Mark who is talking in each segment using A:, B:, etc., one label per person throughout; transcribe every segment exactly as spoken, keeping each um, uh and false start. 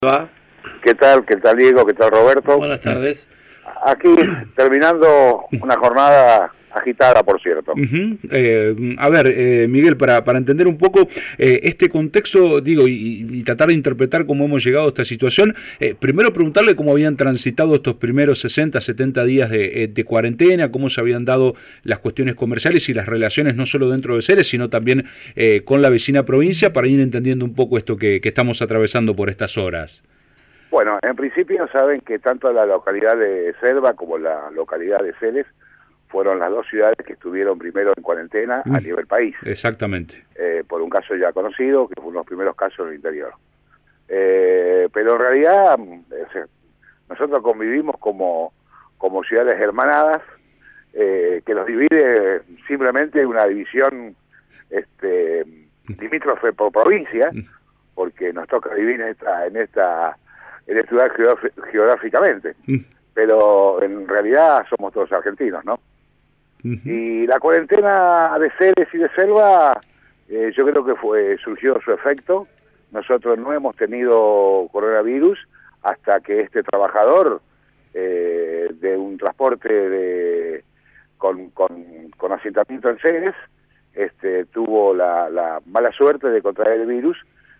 A: ¿Va?
B: ¿Qué tal? ¿Qué tal, Diego? ¿Qué tal, Roberto?
A: Buenas tardes.
B: Aquí terminando una jornada agitada, por cierto.
A: Uh-huh. eh, a ver, eh, Miguel, para, para entender un poco eh, este contexto, digo, y, y tratar de interpretar cómo hemos llegado a esta situación, eh, primero preguntarle cómo habían transitado estos primeros sesenta, setenta días de, de cuarentena, cómo se habían dado las cuestiones comerciales y las relaciones no solo dentro de Ceres, sino también eh, con la vecina provincia, para ir entendiendo un poco esto que, que estamos atravesando por estas horas.
B: Bueno, en principio saben que tanto la localidad de Selva como la localidad de Ceres fueron las dos ciudades que estuvieron primero en cuarentena uh, a nivel país.
A: Exactamente.
B: Eh, por un caso ya conocido, que fue uno de los primeros casos en el interior. Eh, pero en realidad eh, nosotros convivimos como, como ciudades hermanadas, eh, que nos divide simplemente una división este, limítrofe por provincia, porque nos toca vivir en esta... En esta en este lugar geográficamente, mm. pero en realidad somos todos argentinos, ¿no? Uh-huh. Y la cuarentena de Ceres y de Selva, eh, yo creo que fue surgió su efecto. Nosotros no hemos tenido coronavirus hasta que este trabajador eh, de un transporte de con, con, con asentamiento en Ceres este, tuvo la, la mala suerte de contraer el virus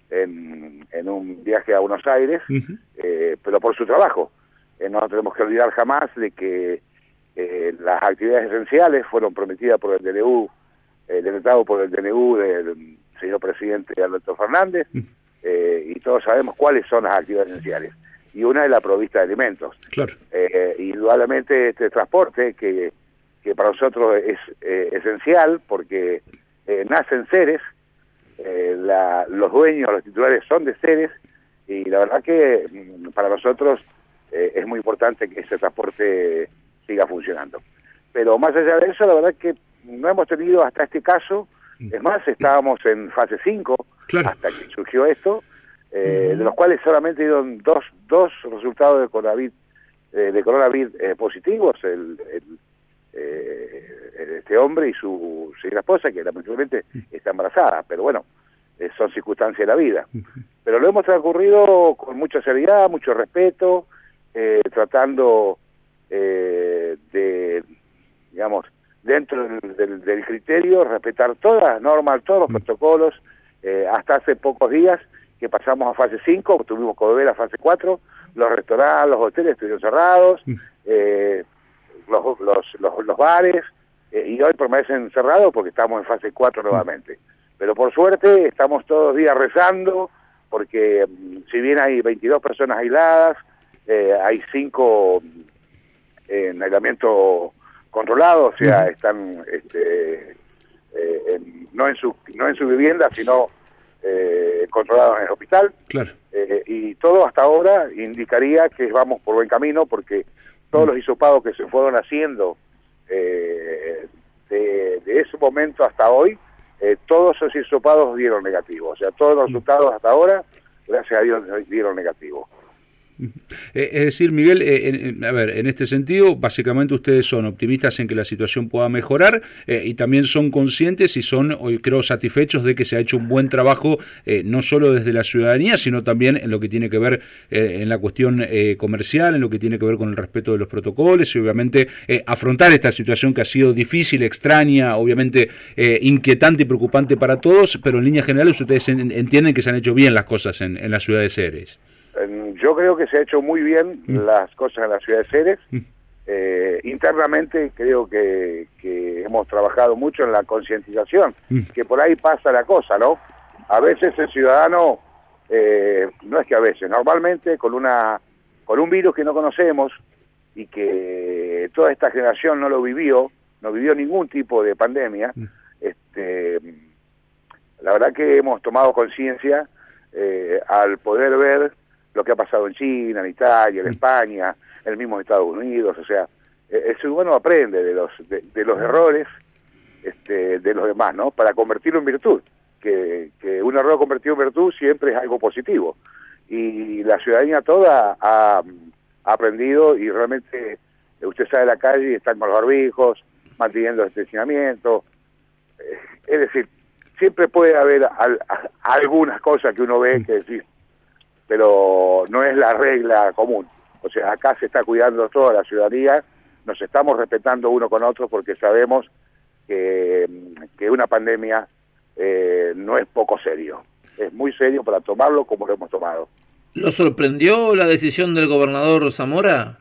B: En, en un viaje a Buenos Aires, uh-huh. eh, pero por su trabajo. Eh, no nos tenemos que olvidar jamás de que eh, las actividades esenciales fueron prometidas por el D N U, eh, decretado por el D N U del señor presidente Alberto Fernández, uh-huh. eh, y todos sabemos cuáles son las actividades esenciales. Y una es la provista de alimentos. Claro. Eh, indudablemente este transporte, que, que para nosotros es eh, esencial, porque eh, nace en Ceres. Eh, la, los dueños, los titulares son de Ceres, y la verdad que mm, para nosotros eh, es muy importante que ese transporte siga funcionando. Pero más allá de eso, la verdad que no hemos tenido hasta este caso, es más, estábamos en fase cinco, claro. hasta que surgió esto, eh, uh-huh. de los cuales solamente dieron dos, dos resultados de coronavirus, eh, de coronavirus eh, positivos, el, el Eh, este hombre y su señora esposa, que lamentablemente está embarazada, pero bueno, eh, son circunstancias de la vida. Pero lo hemos transcurrido con mucha seriedad, mucho respeto, eh, tratando eh, de, digamos, dentro del, del, del criterio, respetar todas las normas, todos los protocolos. Eh, hasta hace pocos días que pasamos a fase cinco, tuvimos que volver a fase cuatro, los restaurantes, los hoteles estuvieron cerrados, eh, Los, los, los, los bares, eh, y hoy permanecen cerrados porque estamos en fase cuatro nuevamente. Pero por suerte estamos todos los días rezando, porque si bien hay veintidós personas aisladas, eh, hay cinco en aislamiento controlado, o sea, uh-huh. están este, eh, en, no, en su, no en su vivienda, sino eh, controlados en el hospital. Claro. Eh, y todo hasta ahora indicaría que vamos por buen camino, porque todos los hisopados que se fueron haciendo eh, de, de ese momento hasta hoy, eh, todos esos hisopados dieron negativo. O sea, todos los resultados hasta ahora, gracias a Dios, dieron negativo.
A: Es decir, Miguel, eh, en, a ver, en este sentido, básicamente ustedes son optimistas en que la situación pueda mejorar eh, y también son conscientes y son, hoy creo, satisfechos de que se ha hecho un buen trabajo, eh, no solo desde la ciudadanía, sino también en lo que tiene que ver eh, en la cuestión eh, comercial, en lo que tiene que ver con el respeto de los protocolos y obviamente eh, afrontar esta situación que ha sido difícil, extraña, obviamente eh, inquietante y preocupante para todos, pero en líneas generales ustedes en, entienden que se han hecho bien las cosas en, en la ciudad de Ceres.
B: Yo creo que se ha hecho muy bien mm. las cosas en la ciudad de Ceres. Mm. Eh, internamente creo que, que hemos trabajado mucho en la concientización, mm. que por ahí pasa la cosa, ¿no? A veces el ciudadano, eh, no es que a veces, normalmente con una con un virus que no conocemos y que toda esta generación no lo vivió, no vivió ningún tipo de pandemia, mm. este, la verdad que hemos tomado conciencia eh, al poder ver lo que ha pasado en China, en Italia, en España, en el mismo Estados Unidos. O sea, el ser humano aprende de los de, de los errores este, de los demás, ¿no? Para convertirlo en virtud, que, que un error convertido en virtud siempre es algo positivo. Y la ciudadanía toda ha, ha aprendido, y realmente usted sale a la calle y están con los barbijos, manteniendo el estacionamiento. Es decir, siempre puede haber al, a, algunas cosas que uno ve que decir, pero no es la regla común. O sea, acá se está cuidando toda la ciudadanía, nos estamos respetando uno con otro porque sabemos que, que una pandemia eh, no es poco serio, es muy serio para tomarlo como lo hemos tomado.
C: ¿Lo sorprendió la decisión del gobernador Zamora?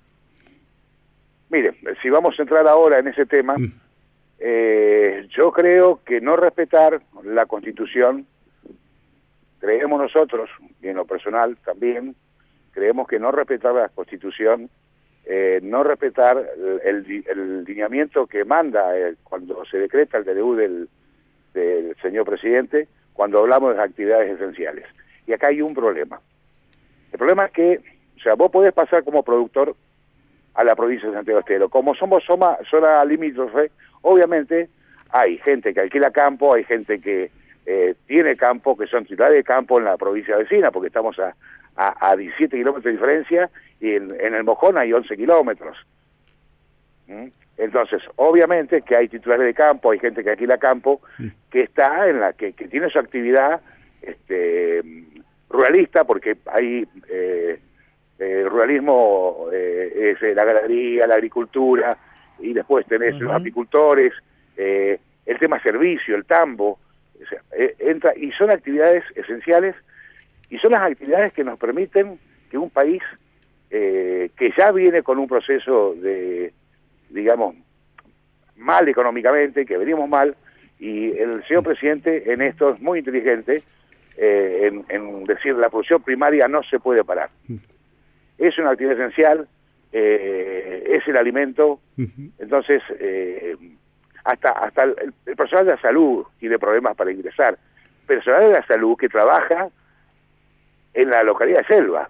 B: Mire, si vamos a entrar ahora en ese tema, mm. eh, yo creo que no respetar la Constitución, creemos nosotros, y en lo personal también, creemos que no respetar la Constitución, eh, no respetar el, el, el lineamiento que manda eh, cuando se decreta el D N U del, del señor presidente, cuando hablamos de actividades esenciales. Y acá hay un problema. El problema es que, o sea, vos podés pasar como productor a la provincia de Santiago del Estero. Como somos zona, zona limítrofe, obviamente hay gente que alquila campo, hay gente que eh, tiene campo, que son titulares de campo en la provincia vecina, porque estamos a, a, a diecisiete kilómetros de diferencia, y en, en el Mojón hay once kilómetros. ¿Mm? Entonces, obviamente que hay titulares de campo, hay gente que alquila campo, que está en la que, que tiene su actividad este, ruralista, porque hay eh, eh, ruralismo, eh, es la ganadería, la agricultura, y después tenés uh-huh. los apicultores, eh, el tema servicio, el tambo, o sea, eh, entra, y son actividades esenciales, y son las actividades que nos permiten que un país eh, que ya viene con un proceso de, digamos, mal económicamente, que venimos mal, y el señor presidente en esto es muy inteligente, eh, en, en decir la producción primaria no se puede parar. Es una actividad esencial, eh, es el alimento, entonces eh, hasta hasta el, el personal de la salud tiene problemas para ingresar. Personal de la salud que trabaja en la localidad de Selva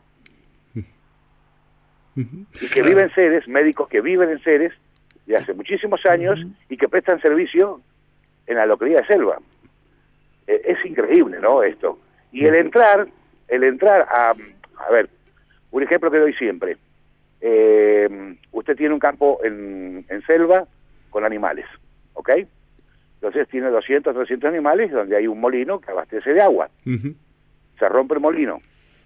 B: y que viven en Ceres, médicos que viven en Ceres de hace muchísimos años y que prestan servicio en la localidad de Selva. Eh, es increíble, ¿no? Esto. Y el entrar, el entrar a, a ver, un ejemplo que doy siempre. Eh, usted tiene un campo en, en Selva con animales, ¿ok? Entonces tiene doscientos, trescientos animales donde hay un molino que abastece de agua. Uh-huh. Se rompe el molino.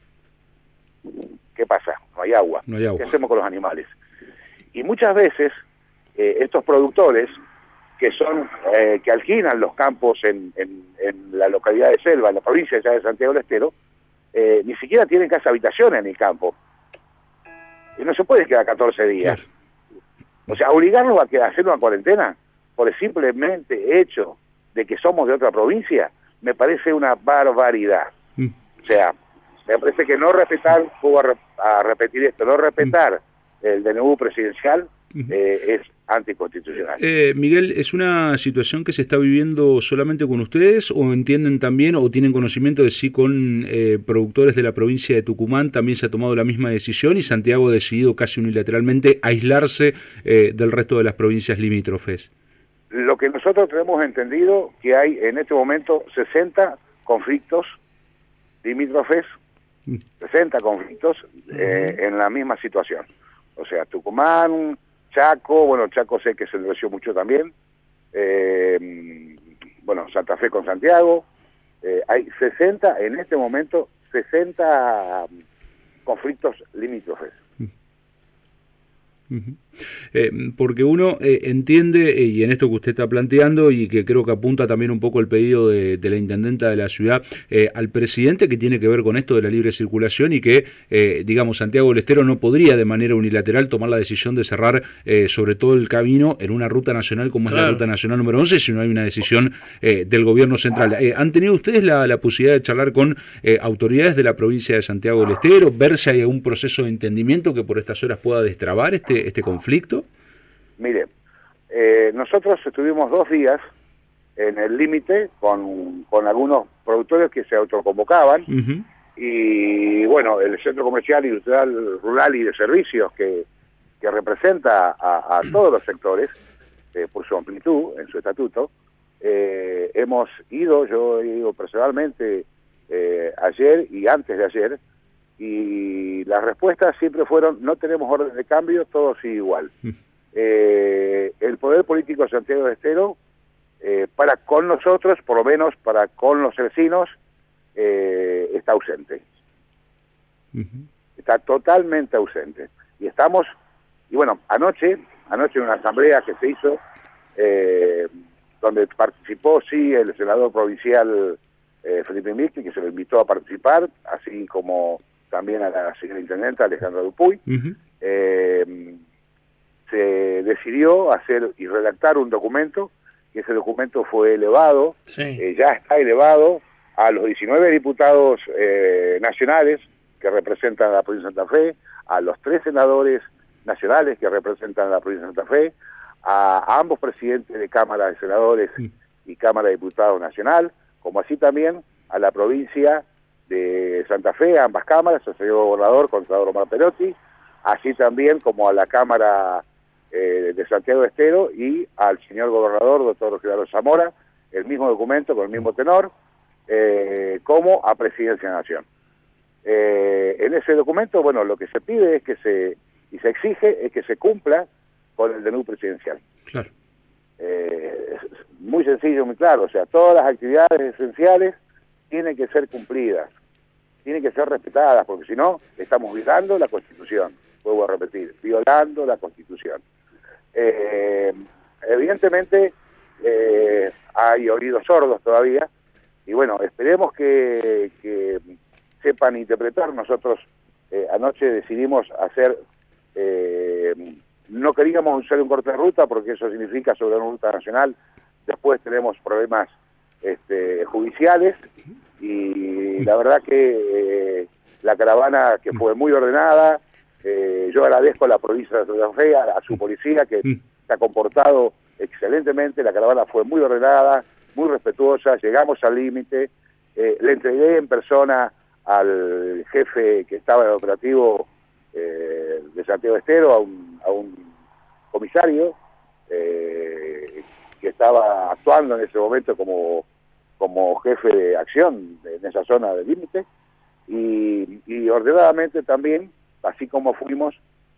B: ¿Qué pasa? No hay agua.
A: No hay agua.
B: ¿Qué hacemos con los animales? Y muchas veces eh, estos productores que son eh, que alquilan los campos en, en, en la localidad de Selva, en la provincia ya de Santiago del Estero, eh, ni siquiera tienen casa habitación en el campo. Y no se puede quedar catorce días. Claro. O sea, obligarlos a, que, a hacer una cuarentena por el simplemente hecho de que somos de otra provincia, me parece una barbaridad. Mm. O sea, me parece que no respetar, puedo a, re, a repetir esto, no respetar mm. el D N U presidencial eh, es anticonstitucional.
A: Eh, Miguel, ¿es una situación que se está viviendo solamente con ustedes o entienden también o tienen conocimiento de si con eh, productores de la provincia de Tucumán también se ha tomado la misma decisión y Santiago ha decidido casi unilateralmente aislarse eh, del resto de las provincias limítrofes?
B: Lo que nosotros tenemos entendido que hay en este momento sesenta conflictos limítrofes, mm. sesenta conflictos eh, mm. en la misma situación. O sea, Tucumán, Chaco, bueno, Chaco sé que se endureció mucho también, eh, bueno, Santa Fe con Santiago, eh, hay sesenta, en este momento, sesenta conflictos limítrofes.
A: Uh-huh. Eh, porque uno eh, entiende, eh, y en esto que usted está planteando, y que creo que apunta también un poco el pedido de, de la intendenta de la ciudad, eh, al presidente, que tiene que ver con esto de la libre circulación y que, eh, digamos, Santiago del Estero no podría de manera unilateral tomar la decisión de cerrar eh, sobre todo el camino en una ruta nacional como claro. es la ruta nacional número once, si no hay una decisión eh, del gobierno central. Eh, ¿Han tenido ustedes la, la posibilidad de charlar con eh, autoridades de la provincia de Santiago del Estero, ver si hay algún proceso de entendimiento que por estas horas pueda destrabar este, este conflicto?
B: Mire, eh, nosotros estuvimos dos días en el límite con, con algunos productores que se autoconvocaban uh-huh. y bueno, el Centro Comercial, Industrial, Rural y de Servicios que, que representa a, a todos los sectores eh, por su amplitud en su estatuto, eh, hemos ido, yo he ido personalmente eh, ayer y antes de ayer, y las respuestas siempre fueron: no tenemos orden de cambio, todo sigue igual. Uh-huh. Eh, el poder político de Santiago del Estero, eh, para con nosotros, por lo menos para con los vecinos, eh, está ausente. Uh-huh. Está totalmente ausente. Y estamos, y bueno, anoche, anoche en una asamblea que se hizo, eh, donde participó, sí, el senador provincial eh, Felipe Micli, que se lo invitó a participar, así como también a la señora intendenta Alejandra Dupuy. Uh-huh. eh, se decidió hacer y redactar un documento, que ese documento fue elevado, sí. eh, ya está elevado a los diecinueve diputados eh, nacionales que representan a la provincia de Santa Fe, a los tres senadores nacionales que representan a la provincia de Santa Fe, a, a ambos presidentes de Cámara de Senadores sí. y Cámara de Diputados Nacional, como así también a la provincia de Santa Fe, a ambas cámaras, al señor gobernador, Contralor Omar Perotti, así también como a la Cámara eh, de Santiago del Estero y al señor gobernador, doctor Gerardo Zamora, el mismo documento con el mismo tenor, eh, como a Presidencia de la Nación. Eh, en ese documento, bueno, lo que se pide es que se, y se exige, es que se cumpla con el D N U presidencial.
A: Claro.
B: Eh, es muy sencillo, muy claro, o sea, todas las actividades esenciales tienen que ser cumplidas, tienen que ser respetadas, porque si no, estamos violando la Constitución, vuelvo a repetir, violando la Constitución. Eh, evidentemente, eh, hay oídos sordos todavía, y bueno, esperemos que, que sepan interpretar. Nosotros eh, anoche decidimos hacer, eh, no queríamos hacer un corte de ruta, porque eso significa sobre una ruta nacional, después tenemos problemas este, judiciales, y la verdad que eh, la caravana que fue muy ordenada, eh, yo agradezco a la provincia de Santa Fe, a, a su policía que se ha comportado excelentemente, la caravana fue muy ordenada, muy respetuosa, llegamos al límite, eh, le entregué en persona al jefe que estaba en el operativo eh, de Santiago del Estero, a un, a un comisario eh, que estaba actuando en ese momento como como jefe de acción en esa zona del límite, y, y ordenadamente también, así como fuimos,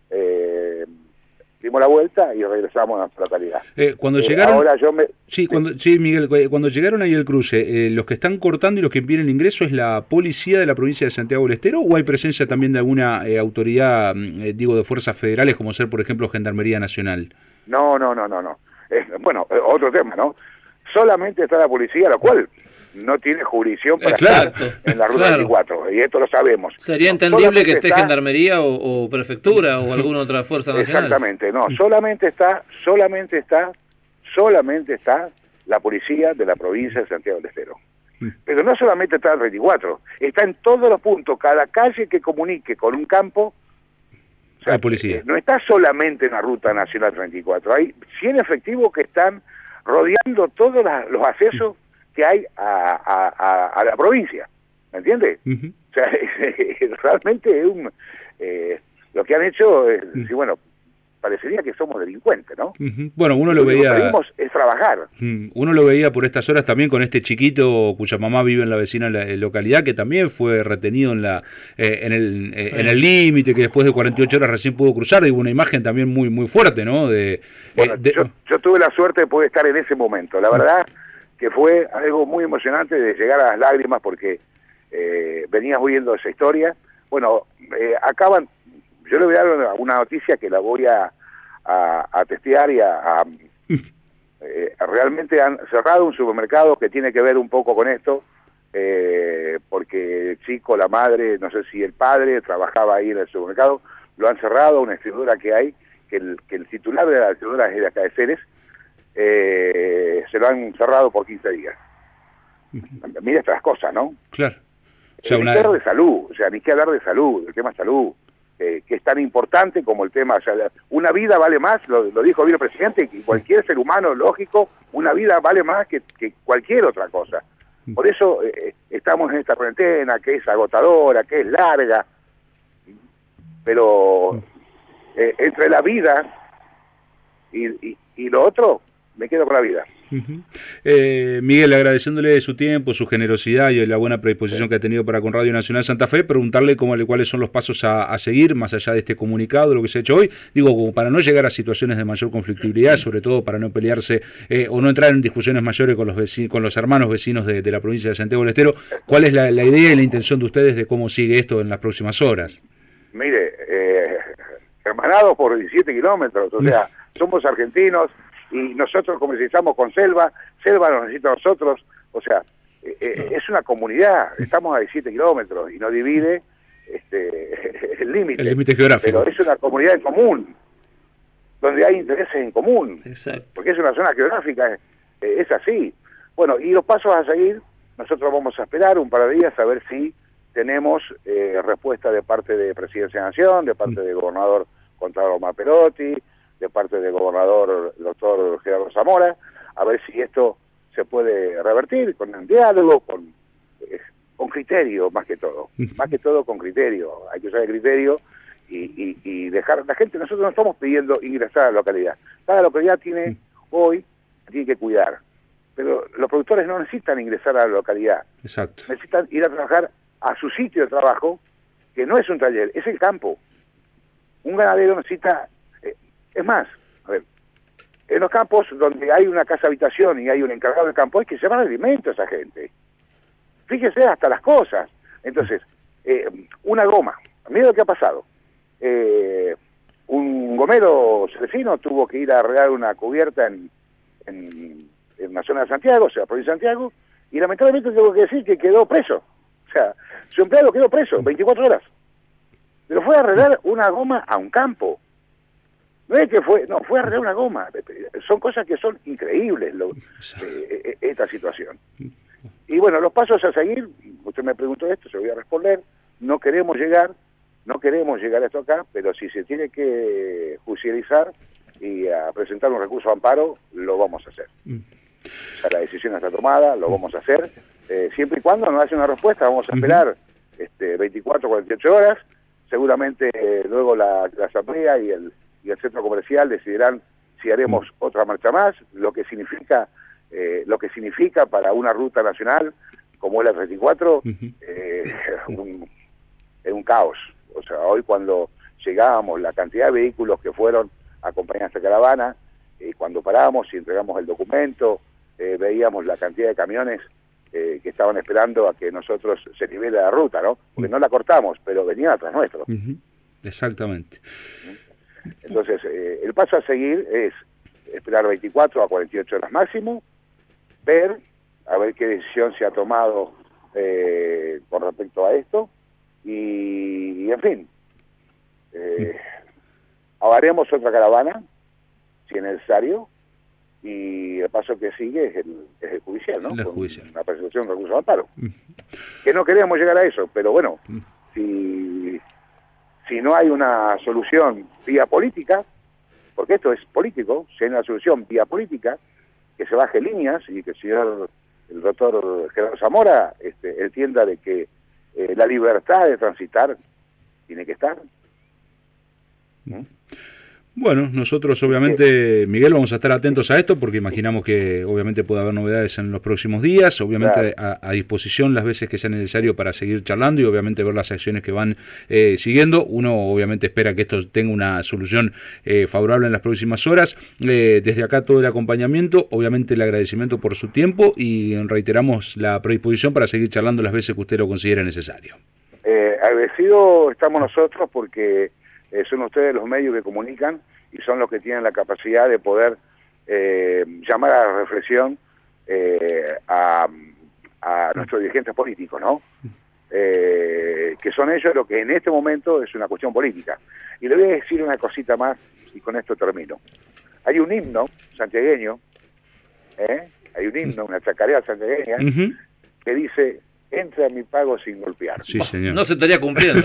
B: eh, dimos la vuelta y regresamos a nuestra localidad.
A: Eh, cuando
B: eh,
A: llegaron,
B: ahora yo me,
A: sí, cuando, sí, Miguel, cuando llegaron ahí al cruce, eh, los que están cortando y los que impiden el ingreso, ¿es la policía de la provincia de Santiago del Estero o hay presencia también de alguna eh, autoridad, eh, digo, de fuerzas federales, como ser, por ejemplo, Gendarmería Nacional?
B: No, no, no, no, no. Eh, bueno, otro tema, ¿no? Solamente está la policía, la cual no tiene jurisdicción para
C: Exacto,
B: estar en la ruta claro. veinticuatro, y esto lo sabemos.
C: Sería entendible que esté está, Gendarmería o, o Prefectura o alguna otra fuerza nacional.
B: Exactamente, no, solamente está, solamente está, solamente está la policía de la provincia de Santiago del Estero. Pero no solamente está en el veinticuatro, está en todos los puntos, cada calle que comunique con un campo.
A: O sea, hay policía.
B: No está solamente en la ruta nacional treinta y cuatro, hay cien efectivos que están rodeando todos los accesos que hay a, a, a, a la provincia, ¿me entiendes? Uh-huh. O sea, realmente es un, eh, lo que han hecho, es, uh-huh. sí, bueno, parecería que somos delincuentes, ¿no?
A: Uh-huh. Bueno, uno lo, lo veía...
B: Lo que pedimos es trabajar.
A: Uh-huh. Uno lo veía por estas horas también con este chiquito cuya mamá vive en la vecina localidad, que también fue retenido en la eh, en el eh, sí. en el límite, que después de cuarenta y ocho horas recién pudo cruzar, y hubo una imagen también muy muy fuerte, ¿no? De,
B: bueno,
A: eh, de...
B: Yo, yo tuve la suerte de poder estar en ese momento, la verdad que fue algo muy emocionante de llegar a las lágrimas, porque eh, venías oyendo esa historia. Bueno, eh, acaban... Yo le voy a dar una noticia que la voy a, a, a testear y a, a eh, realmente han cerrado un supermercado que tiene que ver un poco con esto, eh, porque el chico, la madre, no sé si el padre trabajaba ahí en el supermercado, lo han cerrado, una distribuidora que hay, que el, que el titular de la distribuidora es de acá de Ceres, eh, se lo han cerrado por quince días. Mira estas cosas, ¿no?
A: Claro.
B: O sea, una... Ni que hablar de salud, o sea, ni que hablar de salud, el tema salud. Eh, que es tan importante como el tema, o sea, una vida vale más, lo, lo dijo bien el presidente, que cualquier ser humano lógico, una vida vale más que, que cualquier otra cosa. Por eso eh, estamos en esta cuarentena, que es agotadora, que es larga, pero eh, entre la vida y, y, y lo otro, me quedo con la vida.
A: Uh-huh. eh, Miguel, agradeciéndole su tiempo, su generosidad y la buena predisposición sí. que ha tenido para con Radio Nacional Santa Fe, preguntarle cómo, cuáles son los pasos a, a seguir, más allá de este comunicado, lo que se ha hecho hoy, digo, como para no llegar a situaciones de mayor conflictividad, sobre todo para no pelearse eh, o no entrar en discusiones mayores con los vecinos, con los hermanos vecinos de, de la provincia de Santiago del Estero. ¿Cuál es la, la idea y la intención de ustedes de cómo sigue esto en las próximas horas?
B: Mire, eh, hermanados por diecisiete kilómetros, o sea, somos argentinos, y nosotros comercializamos con Selva, Selva nos necesita a nosotros, o sea, eh, es una comunidad, estamos a diecisiete kilómetros y nos divide este, el límite.
A: El límite geográfico.
B: Pero es una comunidad en común, donde hay intereses en común.
C: Exacto.
B: Porque es una zona geográfica, eh, es así. Bueno, y los pasos a seguir, nosotros vamos a esperar un par de días a ver si tenemos eh, respuesta de parte de Presidencia de Nación, de parte del gobernador Contralor Omar Perotti, de parte del gobernador el doctor Gerardo Zamora, a ver si esto se puede revertir con un diálogo, con, eh, con criterio más que todo, más que todo con criterio, hay que usar el criterio y, y, y dejar a la gente. Nosotros no estamos pidiendo ingresar a la localidad, cada localidad tiene hoy, tiene que cuidar, pero los productores no necesitan ingresar a la localidad,
A: exacto,
B: necesitan ir a trabajar a su sitio de trabajo, que no es un taller, es el campo. Un ganadero necesita... Es más, a ver, en los campos donde hay una casa habitación y hay un encargado del campo, hay que llevar alimento a esa gente. Fíjese hasta las cosas. Entonces, eh, una goma, mira lo que ha pasado. Eh, un gomero cerecino tuvo que ir a arreglar una cubierta en, en, en una zona de Santiago, o sea, provincia de Santiago, y lamentablemente tengo que decir que quedó preso. O sea, su empleado quedó preso veinticuatro horas. Pero fue a arreglar una goma a un campo. No es que fue, no, fue a arreglar una goma. Son cosas que son increíbles, lo, eh, esta situación. Y bueno, los pasos a seguir, usted me preguntó esto, se lo voy a responder. No queremos llegar, no queremos llegar a esto acá, pero si se tiene que judicializar y a presentar un recurso de amparo, lo vamos a hacer. O sea, la decisión está tomada, lo vamos a hacer. Eh, siempre y cuando nos hace una respuesta, vamos a esperar este, veinticuatro, cuarenta y ocho horas. Seguramente eh, luego la, la asamblea y el y el centro comercial decidirán si haremos mm. otra marcha más, lo que significa eh, lo que significa para una ruta nacional como es la treinta y cuatro, uh-huh. eh, un, es un caos. O sea, hoy cuando llegábamos, la cantidad de vehículos que fueron a acompañar a esta caravana, eh, cuando paramos y entregamos el documento, eh, veíamos la cantidad de camiones eh, que estaban esperando a que nosotros se nivele la ruta, ¿no? Porque uh-huh. no la cortamos, pero venían atrás nuestro.
A: Uh-huh. Exactamente.
B: ¿Mm? Entonces, eh, el paso a seguir es esperar veinticuatro a cuarenta y ocho horas máximo, ver, a ver qué decisión se ha tomado eh, con respecto a esto, y, y en fin, eh, haremos otra caravana, si es necesario, y el paso que sigue es el, es el judicial, ¿no?
A: La judicial.
B: Con una presentación de recurso de amparo. Mm. Que no queríamos llegar a eso, pero bueno, mm. si... Si no hay una solución vía política, porque esto es político, si hay una solución vía política, que se baje líneas y que el señor, el doctor Gerardo Zamora, este, entienda de que eh, la libertad de transitar tiene que estar. ¿Mm?
A: Bueno, nosotros obviamente, Miguel, vamos a estar atentos a esto porque imaginamos que obviamente puede haber novedades en los próximos días, obviamente claro. a, a disposición las veces que sea necesario para seguir charlando y obviamente ver las acciones que van eh, siguiendo. Uno obviamente espera que esto tenga una solución eh, favorable en las próximas horas. Eh, desde acá todo el acompañamiento, obviamente el agradecimiento por su tiempo y reiteramos la predisposición para seguir charlando las veces que usted lo considere necesario.
B: Eh, agradecido estamos nosotros porque... Eh, son ustedes los medios que comunican y son los que tienen la capacidad de poder eh, llamar a la reflexión eh, a, a nuestros dirigentes políticos, ¿no? Eh, que son ellos lo que en este momento es una cuestión política. Y le voy a decir una cosita más y con esto termino. Hay un himno santiagueño, ¿eh? Hay un himno, una chacarera santiagueña, uh-huh. que dice... Entra a mi pago sin golpear.
A: Sí, señor.
C: No se estaría cumpliendo.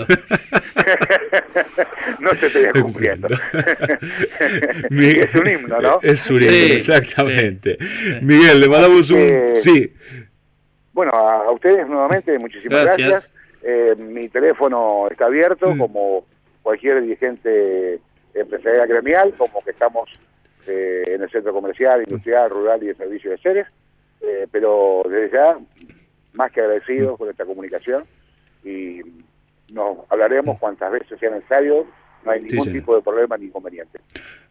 B: no se estaría cumpliendo. Miguel, es un himno, ¿no?
A: Es un himno, sí, exactamente. Sí. Miguel, le mandamos un... Eh, sí.
B: Bueno, a, a ustedes nuevamente, muchísimas gracias. gracias. Eh, mi teléfono está abierto, mm. como cualquier dirigente empresarial gremial, como que estamos eh, en el centro comercial, industrial, rural y de servicio de seres, eh, pero desde ya, más que agradecidos por esta comunicación, y nos hablaremos cuantas veces sea necesario, no hay ningún
A: sí,
B: tipo de problema ni inconveniente.